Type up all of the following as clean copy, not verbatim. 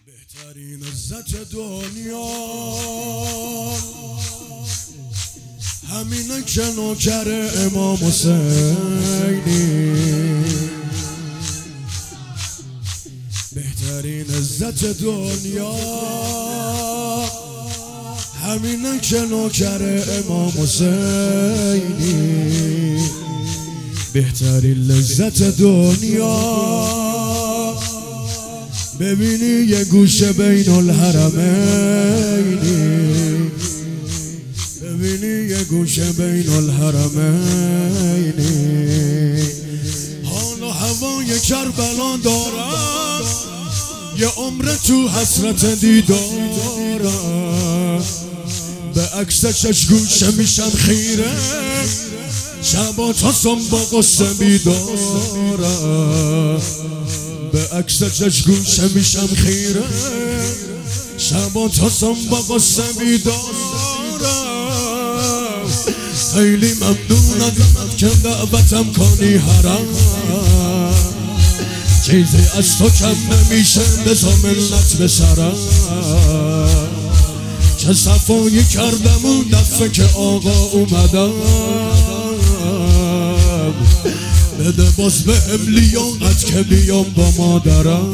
بهترین عزت دنیا همینه که نوکر امام حسینی. بهترین عزت دنیا همینه که نوکر امام حسینی. بهترین لذت دنیا ببینی یه گوشه بین الحرمینی، ببینی یه گوشه بین الحرمینی. حال و هوای کربلا دارم، یه عمر تو حسرت دیدارم. به عکسش گوشه میشم خیره، شبا تا صبح با قصه بیدارم. به عکسش گوشه میشم خیره، شبا تا صبح با قصه بیدارم. خیلی ممنونم که دعوتم کنی حرم، چیزی از تو کم نمیشه بزا منت به سرم. چه صفایی کردم اون دفعه که آقا اومدم. بده باز به هم لیاقت که بیام با مادرم.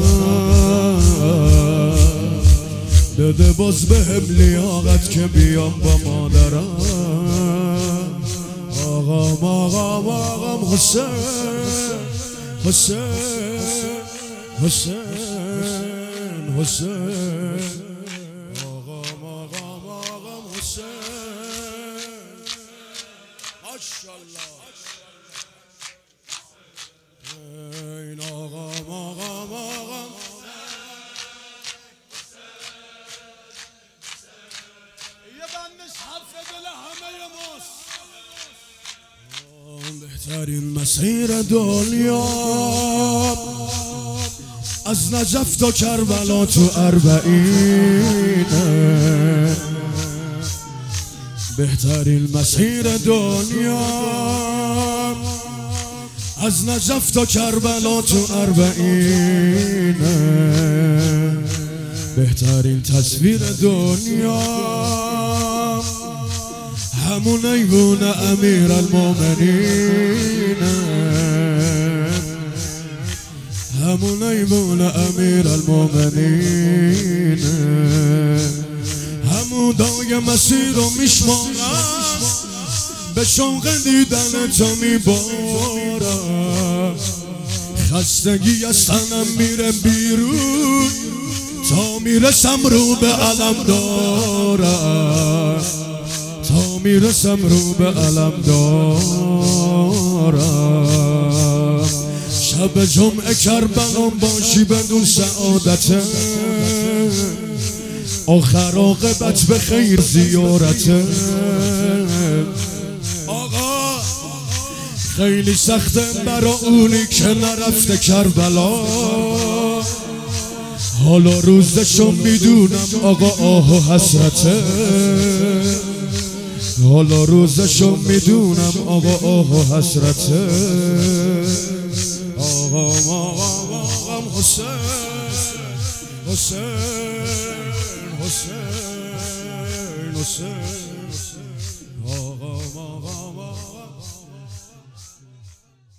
بده باز به هم لیاقت که بیام با مادرم. آقام حسین حسین حسین حسین. آقام حسین ماشاءالله. این آقام یه بندش حرف دل همه ماست. بهترین مسیر دنیا از نجف تا کربلا تو اربعینه. بهترین مسیر دنیا از نجف تا کربلا تو اربعینه. بهترین تصویر دنیا همون ایوون امیر المومنینه. همون ایوون امیر المومنینه. همون دای مسیر رو میشمارم، به شوق دیدن تو میبارم. خستگی از تنم میره بیرون تا میرسم رو به علم دارم. تا میرسم رو به علم دارم. شب جمعه کربلام باشی بدون سعادته، آخر عاقبت به خیر زیارته. آقا خیلی سخته برا اونی که نرفته کربلا، حالا روزشو میدونم آقا آه و حسرته. حالا روزشو میدونم آقا آه و حسرته. آقام حسین حسین